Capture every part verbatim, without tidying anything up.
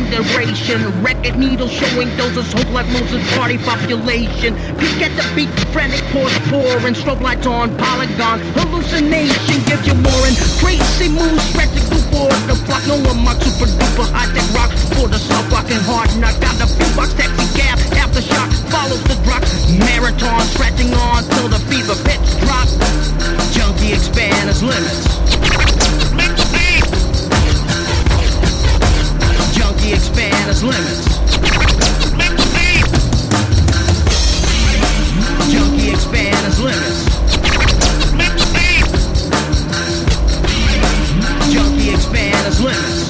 duration. Record needle showing doses, hope like Moses party population. Peek at the beat, frantic pause pouring, strobe lights on, polygon. Hallucination gives you more and crazy moves, stretching through for the block. No one my super duper high tech rock for the soft rockin' hard knock. Got the boombox, taxi cab, aftershock follows the drop. Marathon stretching on till the fever pitch drop. Junkie expand his limits. Junkie expand his limits. Junkie expand his limits. Junkie expand his limits.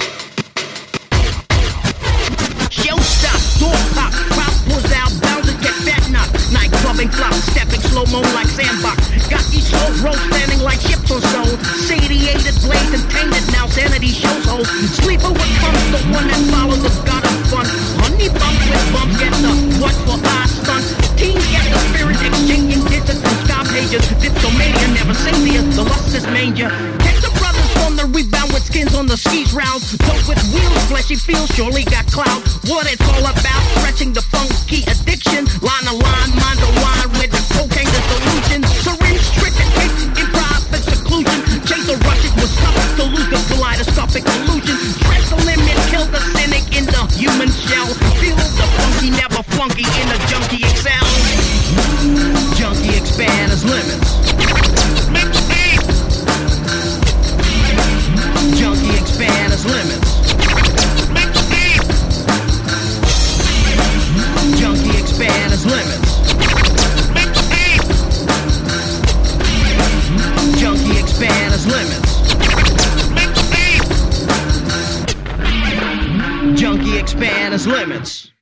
Show stop, door pop, crowd pulls out, bound to get fat knock. Night clubbing flop, stepping slow mo like sandbox. Got these slow roads standing like ships or so. Satiated, blazed and tainted, now sanity shows hope. Sleeper with comes the one that follows the god of fun. Honey bump with bump, get the what for eye stunt. Teens get the spirit exchanging digits and sky pages. Dipsomania never savior, the lust is major. Catch the brothers from the rebound with skins on the skis rounds. Dope with wheels, fleshy feels, surely got clout. What it's all about, stretching the funky addiction. Line to line, mind to wine with the cocaine the solution. Syringe, trick and cake, improv and seclusion. Chase the rush, it was tough to lose the kaleidoscopic illusion. Stretch the limit, kill the cynic in the human shell. Feel the funky, never flunky in the junkie excel. Junkie expand his limits. Junkie expand his limits. Junkie expand his limits. Junkie expand his limits. Junkie expand his limits.